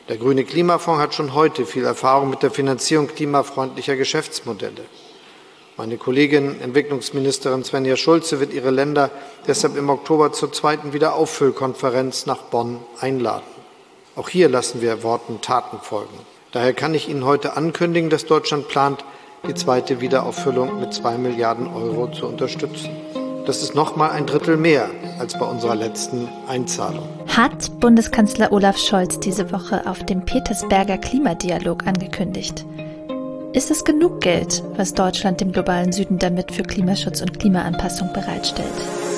Der Grüne Klimafonds hat schon heute viel Erfahrung mit der Finanzierung klimafreundlicher Geschäftsmodelle. Meine Kollegin, Entwicklungsministerin Svenja Schulze, wird ihre Länder deshalb im Oktober zur 2. Wiederauffüllkonferenz nach Bonn einladen. Auch hier lassen wir Worten Taten folgen. Daher kann ich Ihnen heute ankündigen, dass Deutschland plant, die 2. Wiederauffüllung mit 2 Milliarden Euro zu unterstützen. Das ist nochmal ein Drittel mehr als bei unserer letzten Einzahlung. Hat Bundeskanzler Olaf Scholz diese Woche auf dem Petersberger Klimadialog angekündigt. Ist es genug Geld, was Deutschland dem globalen Süden damit für Klimaschutz und Klimaanpassung bereitstellt?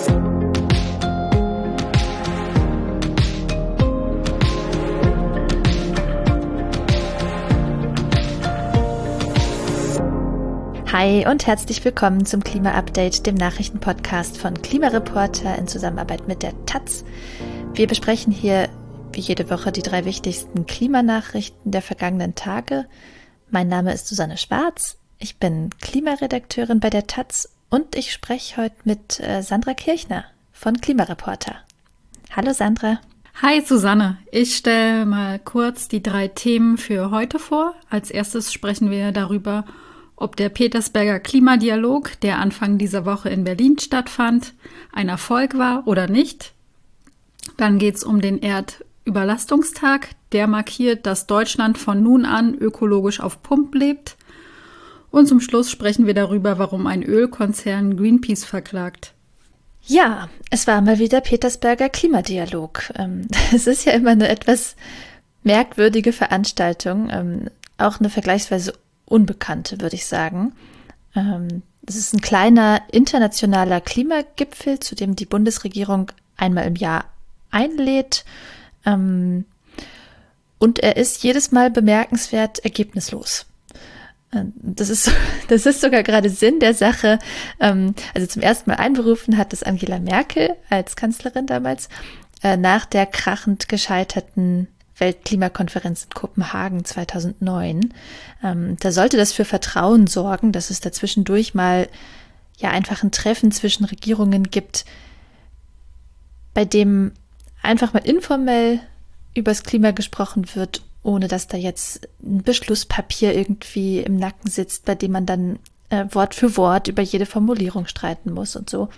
Hi und herzlich willkommen zum Klima-Update, dem Nachrichtenpodcast von Klimareporter in Zusammenarbeit mit der Taz. Wir besprechen hier wie jede Woche die 3 wichtigsten Klimanachrichten der vergangenen Tage. Mein Name ist Susanne Schwarz, ich bin Klimaredakteurin bei der Taz und ich spreche heute mit Sandra Kirchner von Klimareporter. Hallo Sandra. Hi Susanne, ich stelle mal kurz die 3 Themen für heute vor. Als erstes sprechen wir darüber, ob der Petersberger Klimadialog, der Anfang dieser Woche in Berlin stattfand, ein Erfolg war oder nicht. Dann geht es um den Erdüberlastungstag, der markiert, dass Deutschland von nun an ökologisch auf Pump lebt. Und zum Schluss sprechen wir darüber, warum ein Ölkonzern Greenpeace verklagt. Ja, es war mal wieder Petersberger Klimadialog. Es ist ja immer eine etwas merkwürdige Veranstaltung, auch eine vergleichsweise unbekannte, würde ich sagen. Es ist ein kleiner internationaler Klimagipfel, zu dem die Bundesregierung einmal im Jahr einlädt. Und er ist jedes Mal bemerkenswert ergebnislos. Das ist sogar gerade Sinn der Sache. Also zum ersten Mal einberufen hat es Angela Merkel als Kanzlerin damals, nach der krachend gescheiterten Weltklimakonferenz in Kopenhagen 2009. Da sollte das für Vertrauen sorgen, dass es dazwischendurch mal einfach ein Treffen zwischen Regierungen gibt, bei dem einfach mal informell übers Klima gesprochen wird, ohne dass da jetzt ein Beschlusspapier irgendwie im Nacken sitzt, bei dem man dann Wort für Wort über jede Formulierung streiten muss und so.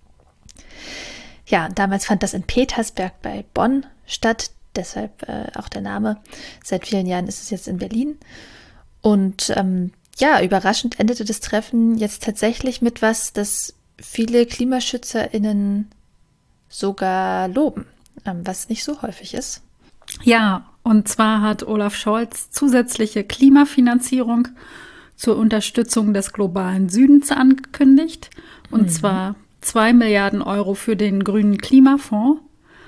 Ja, damals fand das in Petersberg bei Bonn statt. Deshalb auch der Name. Seit vielen Jahren ist es jetzt in Berlin. Und überraschend endete das Treffen jetzt tatsächlich mit was, das viele KlimaschützerInnen sogar loben, was nicht so häufig ist. Ja, und zwar hat Olaf Scholz zusätzliche Klimafinanzierung zur Unterstützung des globalen Südens angekündigt. Und zwar 2 Milliarden Euro für den Grünen Klimafonds.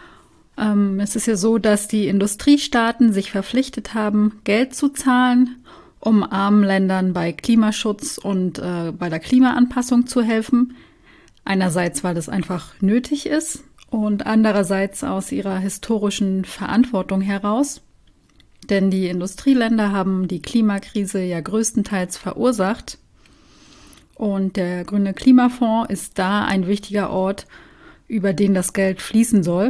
Es ist ja so, dass die Industriestaaten sich verpflichtet haben, Geld zu zahlen, um armen Ländern bei Klimaschutz und bei der Klimaanpassung zu helfen. Einerseits, weil das einfach nötig ist und andererseits aus ihrer historischen Verantwortung heraus. Denn die Industrieländer haben die Klimakrise ja größtenteils verursacht. Und der Grüne Klimafonds ist da ein wichtiger Ort, über den das Geld fließen soll.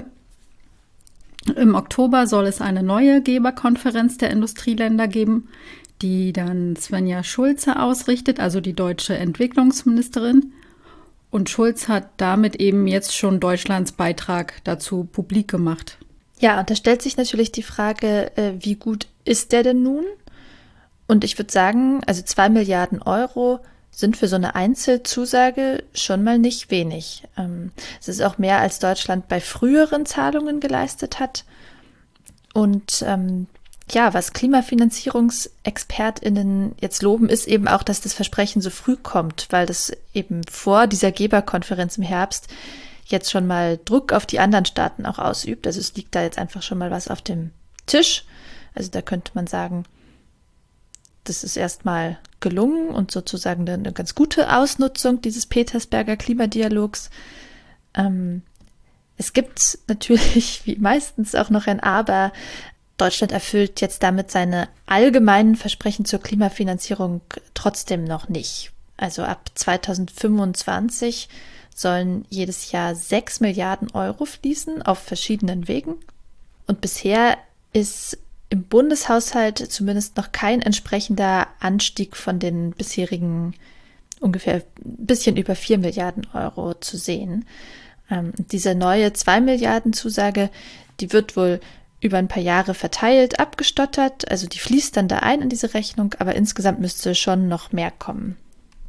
Im Oktober soll es eine neue Geberkonferenz der Industrieländer geben, die dann Svenja Schulze ausrichtet, also die deutsche Entwicklungsministerin. Und Schulz hat damit eben jetzt schon Deutschlands Beitrag dazu publik gemacht. Ja, und da stellt sich natürlich die Frage, wie gut ist der denn nun? Und ich würde sagen, also 2 Milliarden Euro sind für so eine Einzelzusage schon mal nicht wenig. Es ist auch mehr, als Deutschland bei früheren Zahlungen geleistet hat. Und was Klimafinanzierungsexpertinnen jetzt loben, ist eben auch, dass das Versprechen so früh kommt, weil das eben vor dieser Geberkonferenz im Herbst jetzt schon mal Druck auf die anderen Staaten auch ausübt. Also es liegt da jetzt einfach schon mal was auf dem Tisch. Also da könnte man sagen, das ist erstmal gelungen und sozusagen eine ganz gute Ausnutzung dieses Petersberger Klimadialogs. Es gibt natürlich wie meistens auch noch ein Aber. Deutschland erfüllt jetzt damit seine allgemeinen Versprechen zur Klimafinanzierung trotzdem noch nicht. Also ab 2025 sollen jedes Jahr 6 Milliarden Euro fließen auf verschiedenen Wegen. Und bisher ist im Bundeshaushalt zumindest noch kein entsprechender Anstieg von den bisherigen ungefähr ein bisschen über 4 Milliarden Euro zu sehen. Diese neue 2 Milliarden Zusage, die wird wohl über ein paar Jahre verteilt, abgestottert, also die fließt dann da ein in diese Rechnung, aber insgesamt müsste schon noch mehr kommen.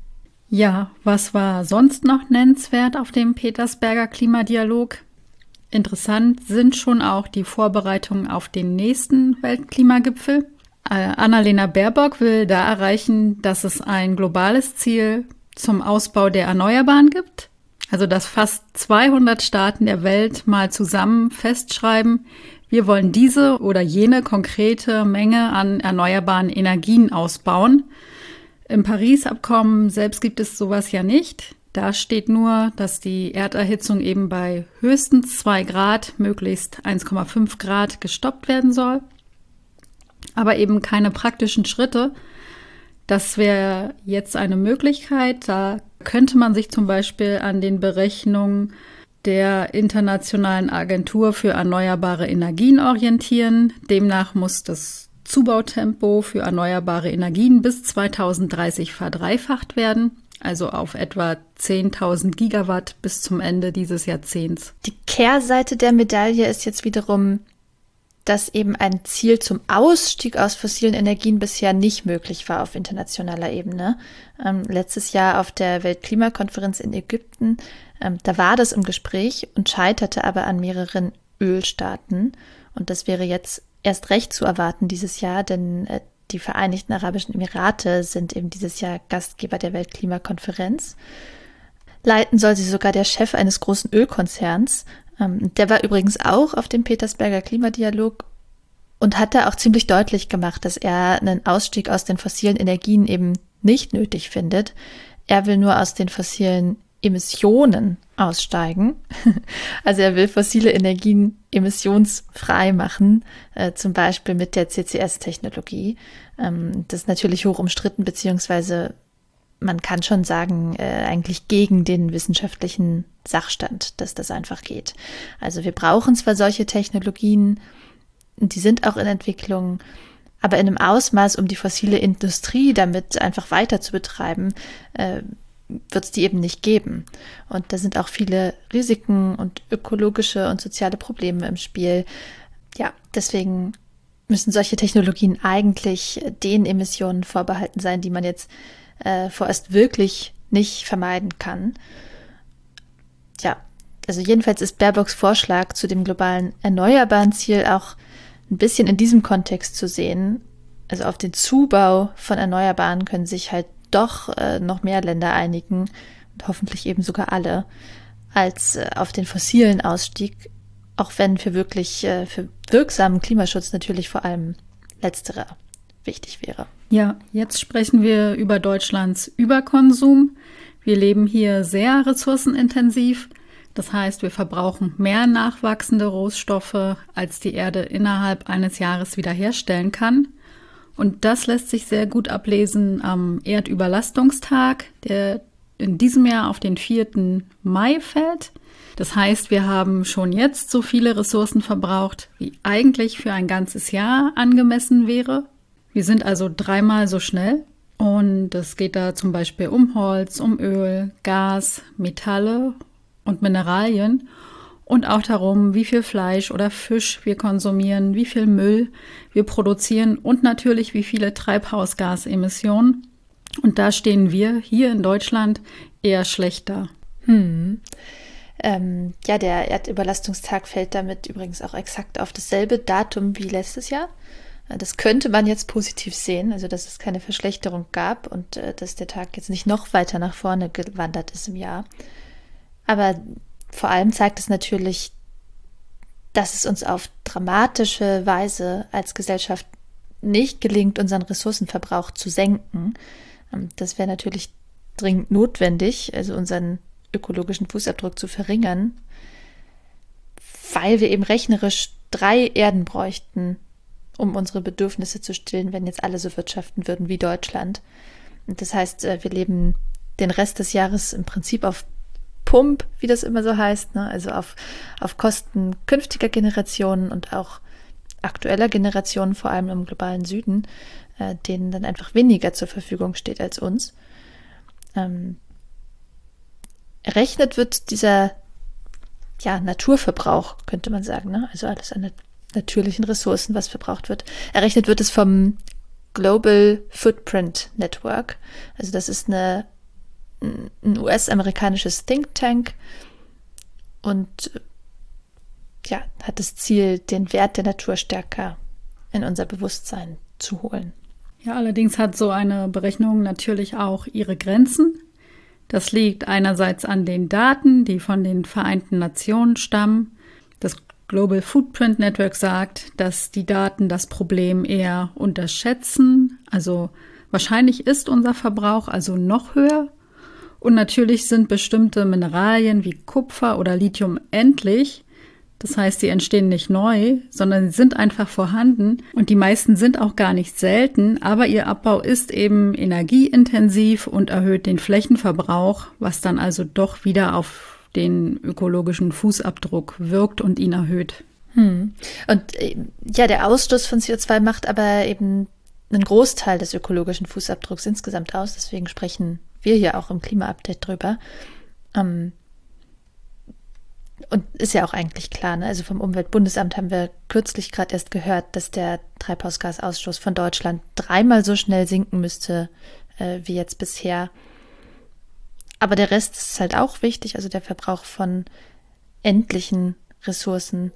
Ja, was war sonst noch nennenswert auf dem Petersberger Klimadialog? Interessant sind schon auch die Vorbereitungen auf den nächsten Weltklimagipfel. Annalena Baerbock will da erreichen, dass es ein globales Ziel zum Ausbau der Erneuerbaren gibt. Also dass fast 200 Staaten der Welt mal zusammen festschreiben, wir wollen diese oder jene konkrete Menge an erneuerbaren Energien ausbauen. Im Paris-Abkommen selbst gibt es sowas ja nicht. Da steht nur, dass die Erderhitzung eben bei höchstens 2 Grad, möglichst 1,5 Grad gestoppt werden soll. Aber eben keine praktischen Schritte. Das wäre jetzt eine Möglichkeit. Da könnte man sich zum Beispiel an den Berechnungen der Internationalen Agentur für erneuerbare Energien orientieren. Demnach muss das Zubautempo für erneuerbare Energien bis 2030 verdreifacht werden, also auf etwa 10.000 Gigawatt bis zum Ende dieses Jahrzehnts. Die Kehrseite der Medaille ist jetzt wiederum, dass eben ein Ziel zum Ausstieg aus fossilen Energien bisher nicht möglich war auf internationaler Ebene. Letztes Jahr auf der Weltklimakonferenz in Ägypten, da war das im Gespräch und scheiterte aber an mehreren Ölstaaten. Und das wäre jetzt erst recht zu erwarten dieses Jahr, denn die Vereinigten Arabischen Emirate sind eben dieses Jahr Gastgeber der Weltklimakonferenz. Leiten soll sie sogar der Chef eines großen Ölkonzerns. Der war übrigens auch auf dem Petersberger Klimadialog und hat da auch ziemlich deutlich gemacht, dass er einen Ausstieg aus den fossilen Energien eben nicht nötig findet. Er will nur aus den fossilen Emissionen aussteigen. Also er will fossile Energien emissionsfrei machen, zum Beispiel mit der CCS-Technologie. Das ist natürlich hoch umstritten, beziehungsweise man kann schon sagen, eigentlich gegen den wissenschaftlichen Sachstand, dass das einfach geht. Also wir brauchen zwar solche Technologien, die sind auch in Entwicklung, aber in einem Ausmaß, um die fossile Industrie damit einfach weiter zu betreiben, wird es die eben nicht geben. Und da sind auch viele Risiken und ökologische und soziale Probleme im Spiel. Ja, deswegen müssen solche Technologien eigentlich den Emissionen vorbehalten sein, die man jetzt vorerst wirklich nicht vermeiden kann. Ja, also jedenfalls ist Baerbocks Vorschlag zu dem globalen erneuerbaren Ziel auch ein bisschen in diesem Kontext zu sehen. Also auf den Zubau von Erneuerbaren können sich halt doch noch mehr Länder einigen und hoffentlich eben sogar alle, als auf den fossilen Ausstieg, auch wenn für wirksamen Klimaschutz natürlich vor allem letzterer wichtig wäre. Ja, jetzt sprechen wir über Deutschlands Überkonsum. Wir leben hier sehr ressourcenintensiv. Das heißt, wir verbrauchen mehr nachwachsende Rohstoffe, als die Erde innerhalb eines Jahres wiederherstellen kann. Und das lässt sich sehr gut ablesen am Erdüberlastungstag, der in diesem Jahr auf den 4. Mai fällt. Das heißt, wir haben schon jetzt so viele Ressourcen verbraucht, wie eigentlich für ein ganzes Jahr angemessen wäre. Wir sind also 3-mal so schnell. Und es geht da zum Beispiel um Holz, um Öl, Gas, Metalle und Mineralien. Und auch darum, wie viel Fleisch oder Fisch wir konsumieren, wie viel Müll wir produzieren und natürlich wie viele Treibhausgasemissionen. Und da stehen wir hier in Deutschland eher schlecht da. Ja, der Erdüberlastungstag fällt damit übrigens auch exakt auf dasselbe Datum wie letztes Jahr. Das könnte man jetzt positiv sehen, also dass es keine Verschlechterung gab und dass der Tag jetzt nicht noch weiter nach vorne gewandert ist im Jahr. Aber vor allem zeigt es natürlich, dass es uns auf dramatische Weise als Gesellschaft nicht gelingt, unseren Ressourcenverbrauch zu senken. Das wäre natürlich dringend notwendig, also unseren ökologischen Fußabdruck zu verringern, weil wir eben rechnerisch 3 Erden bräuchten, um unsere Bedürfnisse zu stillen, wenn jetzt alle so wirtschaften würden wie Deutschland. Und das heißt, wir leben den Rest des Jahres im Prinzip auf Pump, wie das immer so heißt, ne? Also auf Kosten künftiger Generationen und auch aktueller Generationen, vor allem im globalen Süden, denen dann einfach weniger zur Verfügung steht als uns. Errechnet wird dieser Naturverbrauch, könnte man sagen, ne? Also alles an natürlichen Ressourcen, was verbraucht wird. Errechnet wird es vom Global Footprint Network. Also das ist ein US-amerikanisches Think Tank und hat das Ziel, den Wert der Natur stärker in unser Bewusstsein zu holen. Ja, allerdings hat so eine Berechnung natürlich auch ihre Grenzen. Das liegt einerseits an den Daten, die von den Vereinten Nationen stammen. Das Global Footprint Network sagt, dass die Daten das Problem eher unterschätzen. Also wahrscheinlich ist unser Verbrauch also noch höher. Und natürlich sind bestimmte Mineralien wie Kupfer oder Lithium endlich. Das heißt, sie entstehen nicht neu, sondern sie sind einfach vorhanden. Und die meisten sind auch gar nicht selten, aber ihr Abbau ist eben energieintensiv und erhöht den Flächenverbrauch, was dann also doch wieder auf den ökologischen Fußabdruck wirkt und ihn erhöht. Und der Ausstoß von CO2 macht aber eben einen Großteil des ökologischen Fußabdrucks insgesamt aus. Deswegen sprechen wir hier auch im Klima-Update drüber. Und ist ja auch eigentlich klar, ne? Also vom Umweltbundesamt haben wir kürzlich gerade erst gehört, dass der Treibhausgasausstoß von Deutschland 3-mal so schnell sinken müsste wie jetzt bisher. Aber der Rest ist halt auch wichtig, also der Verbrauch von endlichen Ressourcen.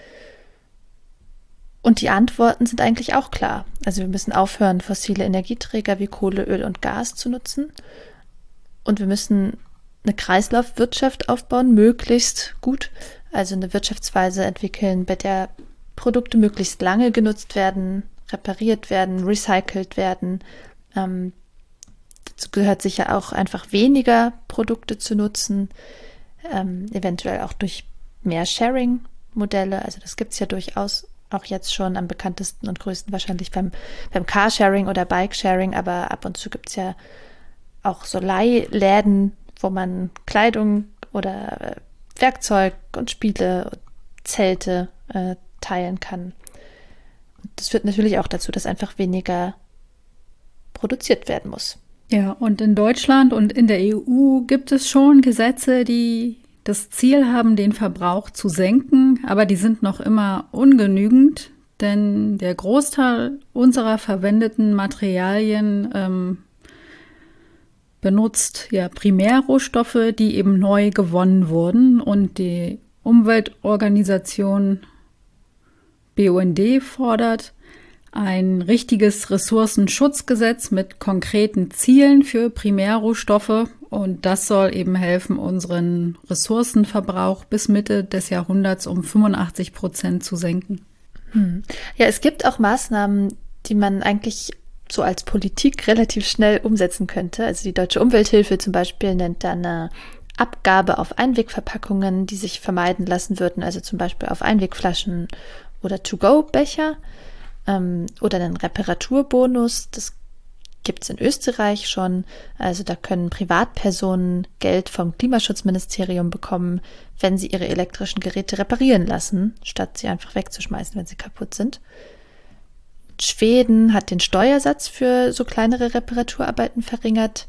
Und die Antworten sind eigentlich auch klar. Also wir müssen aufhören, fossile Energieträger wie Kohle, Öl und Gas zu nutzen. Und wir müssen eine Kreislaufwirtschaft aufbauen, möglichst gut. Also eine Wirtschaftsweise entwickeln, bei der Produkte möglichst lange genutzt werden, repariert werden, recycelt werden. Dazu gehört sicher auch einfach weniger Produkte zu nutzen, eventuell auch durch mehr Sharing-Modelle. Also das gibt es ja durchaus auch jetzt schon am bekanntesten und größten wahrscheinlich beim Carsharing oder Bikesharing, aber ab und zu gibt es ja auch so Leihläden, wo man Kleidung oder Werkzeug und Spiele, Zelte teilen kann. Und das führt natürlich auch dazu, dass einfach weniger produziert werden muss. Ja, und in Deutschland und in der EU gibt es schon Gesetze, die das Ziel haben, den Verbrauch zu senken, aber die sind noch immer ungenügend, denn der Großteil unserer verwendeten Materialien benutzt ja Primärrohstoffe, die eben neu gewonnen wurden, und die Umweltorganisation BUND fordert ein richtiges Ressourcenschutzgesetz mit konkreten Zielen für Primärrohstoffe, und das soll eben helfen, unseren Ressourcenverbrauch bis Mitte des Jahrhunderts um 85% zu senken. Ja, es gibt auch Maßnahmen, die man eigentlich so als Politik relativ schnell umsetzen könnte. Also die Deutsche Umwelthilfe zum Beispiel nennt da eine Abgabe auf Einwegverpackungen, die sich vermeiden lassen würden, also zum Beispiel auf Einwegflaschen oder To-Go-Becher oder einen Reparaturbonus. Das gibt es in Österreich schon. Also da können Privatpersonen Geld vom Klimaschutzministerium bekommen, wenn sie ihre elektrischen Geräte reparieren lassen, statt sie einfach wegzuschmeißen, wenn sie kaputt sind. Schweden hat den Steuersatz für so kleinere Reparaturarbeiten verringert.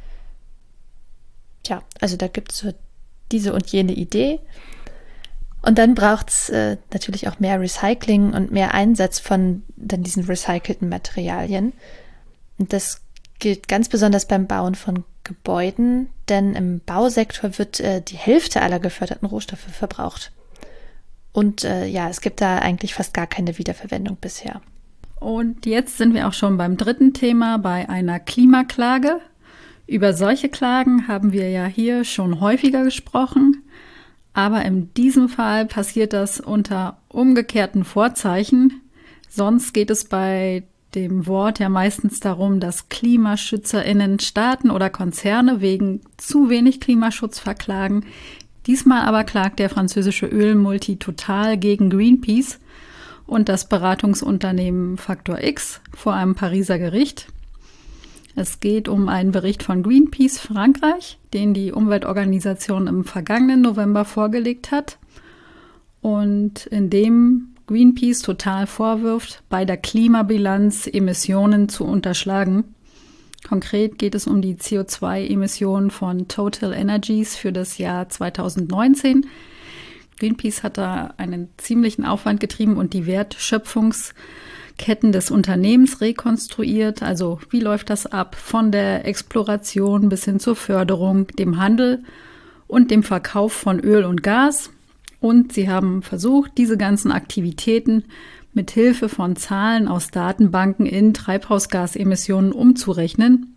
Tja, also da gibt es so diese und jene Idee. Und dann braucht es natürlich auch mehr Recycling und mehr Einsatz von dann diesen recycelten Materialien. Und das gilt ganz besonders beim Bauen von Gebäuden, denn im Bausektor wird die Hälfte aller geförderten Rohstoffe verbraucht. Und es gibt da eigentlich fast gar keine Wiederverwendung bisher. Und jetzt sind wir auch schon beim dritten Thema, bei einer Klimaklage. Über solche Klagen haben wir ja hier schon häufiger gesprochen. Aber in diesem Fall passiert das unter umgekehrten Vorzeichen. Sonst geht es bei dem Wort ja meistens darum, dass KlimaschützerInnen Staaten oder Konzerne wegen zu wenig Klimaschutz verklagen. Diesmal aber klagt der französische Ölmulti Total gegen Greenpeace und das Beratungsunternehmen Faktor X vor einem Pariser Gericht. Es geht um einen Bericht von Greenpeace Frankreich, den die Umweltorganisation im vergangenen November vorgelegt hat. Und in dem Greenpeace Total vorwirft, bei der Klimabilanz Emissionen zu unterschlagen. Konkret geht es um die CO2-Emissionen von Total Energies für das Jahr 2019. Greenpeace hat da einen ziemlichen Aufwand getrieben und die Wertschöpfungsketten des Unternehmens rekonstruiert. Also wie läuft das ab? Von der Exploration bis hin zur Förderung, dem Handel und dem Verkauf von Öl und Gas. Und sie haben versucht, diese ganzen Aktivitäten mit Hilfe von Zahlen aus Datenbanken in Treibhausgasemissionen umzurechnen.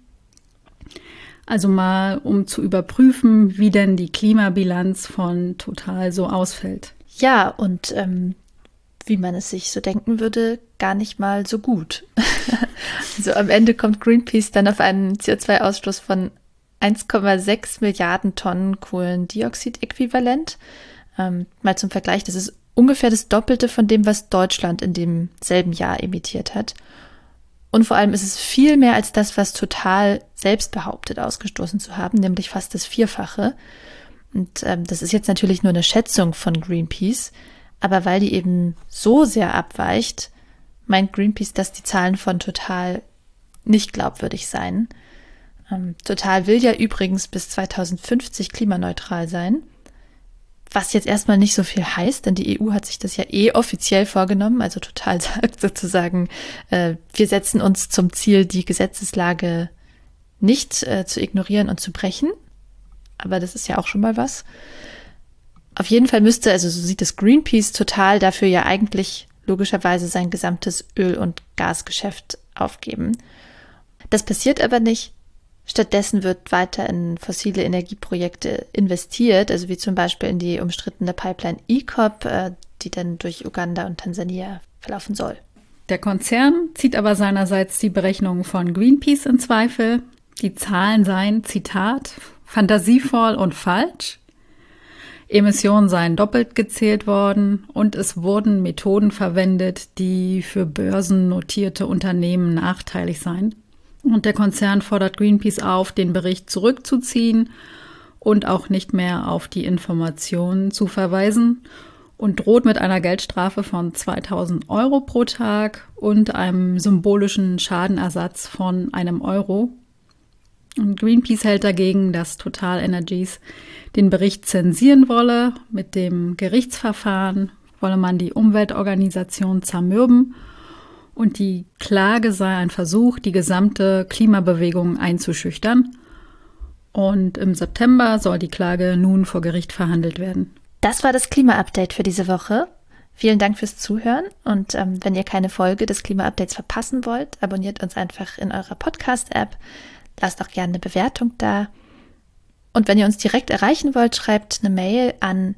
Also mal, um zu überprüfen, wie denn die Klimabilanz von Total so ausfällt. Ja, und wie man es sich so denken würde, gar nicht mal so gut. Also am Ende kommt Greenpeace dann auf einen CO2-Ausstoß von 1,6 Milliarden Tonnen Kohlendioxid-Äquivalent. Mal zum Vergleich, das ist ungefähr das Doppelte von dem, was Deutschland in demselben Jahr emittiert hat. Und vor allem ist es viel mehr als das, was Total selbst behauptet, ausgestoßen zu haben, nämlich fast das Vierfache. Und das ist jetzt natürlich nur eine Schätzung von Greenpeace, aber weil die eben so sehr abweicht, meint Greenpeace, dass die Zahlen von Total nicht glaubwürdig seien. Total will ja übrigens bis 2050 klimaneutral sein. Was jetzt erstmal nicht so viel heißt, denn die EU hat sich das ja offiziell vorgenommen. Also Total sagt sozusagen, wir setzen uns zum Ziel, die Gesetzeslage nicht zu ignorieren und zu brechen. Aber das ist ja auch schon mal was. Auf jeden Fall müsste, also so sieht es Greenpeace, Total dafür ja eigentlich logischerweise sein gesamtes Öl- und Gasgeschäft aufgeben. Das passiert aber nicht. Stattdessen wird weiter in fossile Energieprojekte investiert, also wie zum Beispiel in die umstrittene Pipeline EACOP, die dann durch Uganda und Tansania verlaufen soll. Der Konzern zieht aber seinerseits die Berechnungen von Greenpeace in Zweifel. Die Zahlen seien, Zitat, fantasievoll und falsch. Emissionen seien doppelt gezählt worden und es wurden Methoden verwendet, die für börsennotierte Unternehmen nachteilig seien. Und der Konzern fordert Greenpeace auf, den Bericht zurückzuziehen und auch nicht mehr auf die Informationen zu verweisen und droht mit einer Geldstrafe von 2.000 € pro Tag und einem symbolischen Schadenersatz von €1. Und Greenpeace hält dagegen, dass Total Energies den Bericht zensieren wolle. Mit dem Gerichtsverfahren wolle man die Umweltorganisation zermürben. Und die Klage sei ein Versuch, die gesamte Klimabewegung einzuschüchtern. Und im September soll die Klage nun vor Gericht verhandelt werden. Das war das Klima-Update für diese Woche. Vielen Dank fürs Zuhören. Und wenn ihr keine Folge des Klima-Updates verpassen wollt, abonniert uns einfach in eurer Podcast-App. Lasst auch gerne eine Bewertung da. Und wenn ihr uns direkt erreichen wollt, schreibt eine Mail an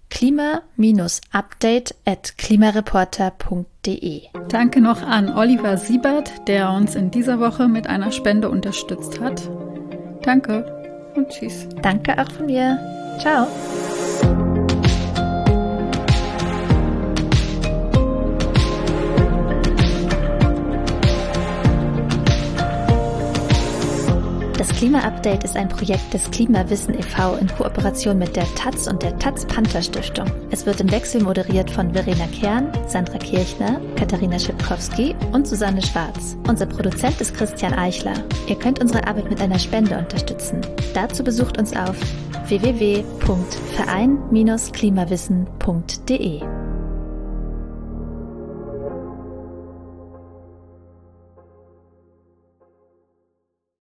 klima-update@klimareporter.de. Danke noch an Oliver Siebert, der uns in dieser Woche mit einer Spende unterstützt hat. Danke und tschüss. Danke auch von mir. Ciao. Das Klima-Update ist ein Projekt des Klimawissen e.V. in Kooperation mit der taz und der Taz-Panther-Stiftung. Es wird im Wechsel moderiert von Verena Kern, Sandra Kirchner, Katharina Schipkowski und Susanne Schwarz. Unser Produzent ist Christian Eichler. Ihr könnt unsere Arbeit mit einer Spende unterstützen. Dazu besucht uns auf www.verein-klimawissen.de.